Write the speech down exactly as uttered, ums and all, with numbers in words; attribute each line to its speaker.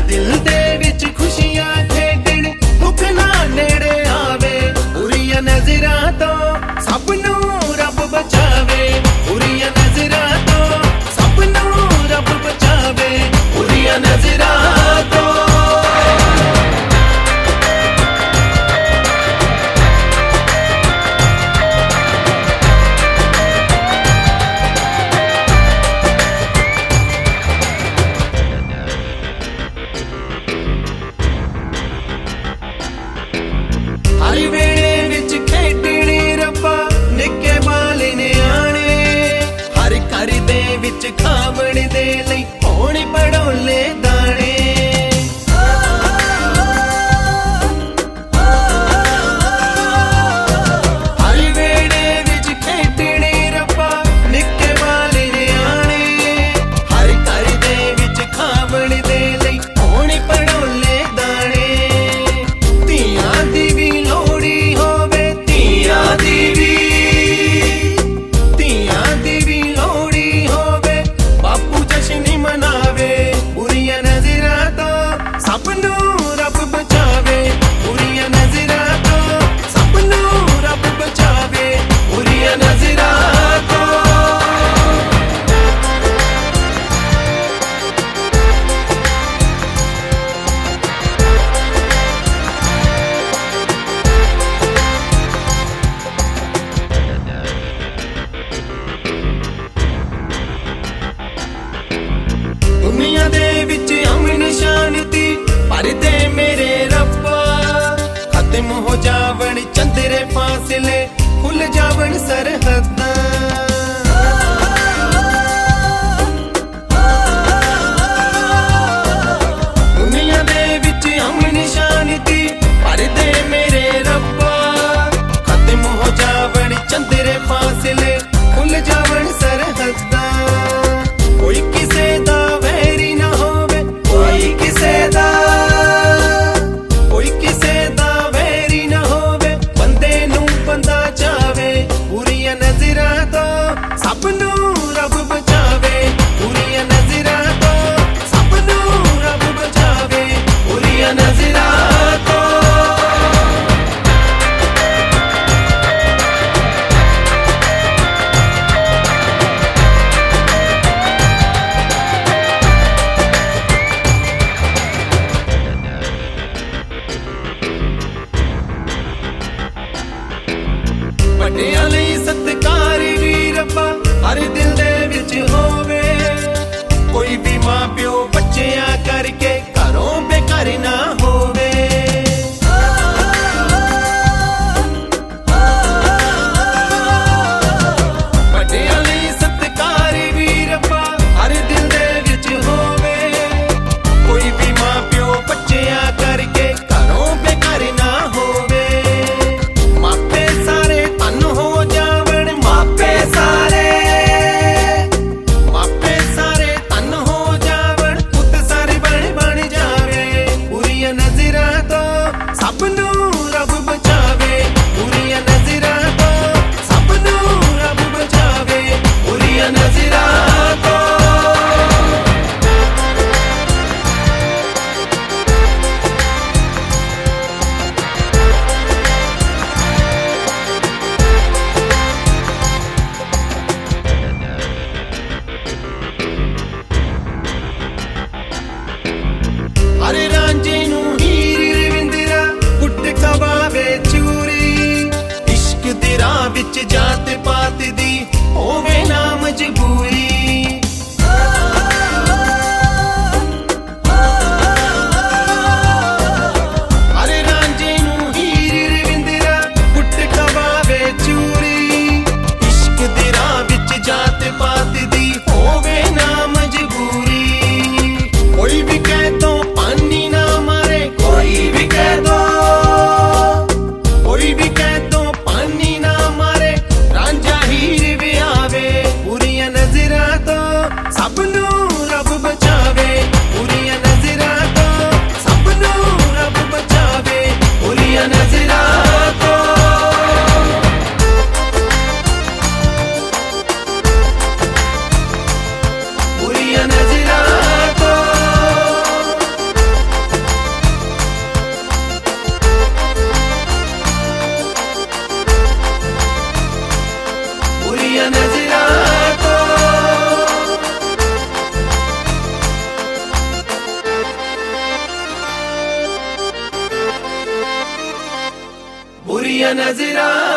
Speaker 1: दिल दे विच खुशियां खेडण दुख ना नेड़े आवे बुरियां नजरां तो सब नू रब बचावे बुरियां नजरां तो सब नू रब बचावे बुरियां नजरां तो हर वेले विच खेडणे रब्बा निक्के बाले न्याणे हर घर दे विच खावण दे लई होण पड़ोले दाणे हर वेले विच खेडणे रब्बा निक्के बाले न्याणे हर घर दे विच खावण दे लई होण पड़ोले दाणे धीआं दी वी लोड़ी होवे धीआं दी वी धीआं दी वी लोड़ी होवे बापू जश्न मनावे बुरियां नजरां तो सब नू रब बचावे बुरियां नजरां तो सब नू रब बचावे बुरियां नजरां तो दुनिया दे विच अमन शांति परदे मेरे रब्बा खत्म हो जावण चंद्रे फासले खुल जावण सरहदां दुनिया दे विच अमन शांति परदे मेरे रब्बा खत्म हो जावण चंद्रे फासले खुल जावण सरहदां कोई किसे दा वैरी ना होवे कोई किसे दा कोई किसे दा वैरी ना होवे बंदे नू बंदा चावे बुरियां नजरां तो सब नू रब बचावे बुरियां नजरां तो सब नू रब बचावे बुरियां नजरां तो ਵੱਡਿਆਂ ਲਈ ਸਤਿਕਾਰ ਵੀ ਰੱਬਾ ਹਰ ਦਿਲ ਦੇ ਵਿੱਚ ਹੋਵੇ ਕੋਈ ਵੀ ਮਾਂ ਪਿਓ ਬੱਚਿਆਂ ਕਰਕੇ ਘਰੋਂ ਬੇਘਰ ਨਾ ਹੋਵੇ ਵੱਡਿਆਂ ਲਈ ਸਤਿਕਾਰ ਵੀ ਰੱਬਾ ਹਰ ਦਿਲ ਦੇ ਵਿੱਚ ਹੋਵੇ ਕੋਈ ਵੀ ਮਾਂ ਪਿਓ ਬੱਚਿਆਂ ਕਰਕੇ ਘਰੋਂ ਬੇਘਰ ਨਾ ਹੋਵੇ ਮਾਪੇ ਸਾਰੇ ਧਨ ਹੋ ਜਾਵਣ ਮਾਪੇ ਸਾਰੇ ਮਾਪੇ ਸਾਰੇ ਧਨ ਹੋ ਜਾਵਣ ਪੁੱਤ ਸਾਰੇ ਬਣ ਬਣ ਜਾਵੇ ਬੁਰੀਆਂ ਨਜ਼ਰਾਂ ਤੋਂ ਸਭ ਨੂੰ ਰੱਬ ਬਚਾਵੇ ਬੁਰੀਆਂ ਨਜ਼ਰਾਂ ਤੋਂ ਸਭ ਨੂੰ ਰੱਬ ਬਚਾਵੇ ਬੁਰੀਆਂ ਨਜ਼ਰਾਂ ਤੋਂ हरे रांझे नू हीर रविंदरा कुट खवावे चूरी इश्क दी राह विच जात पात दी होवे ना मजबूरी हरे रांझे नू हीर रविंदरा कुट खवावे चूरी इश्क दी राह विच जात पात दी होवे ना मजबूरी कोई भी कह दो पानी ना मारे कोई भी कह दो कोई भी कह दो पानी ना मारे रांझा हीर भी आवे नजरा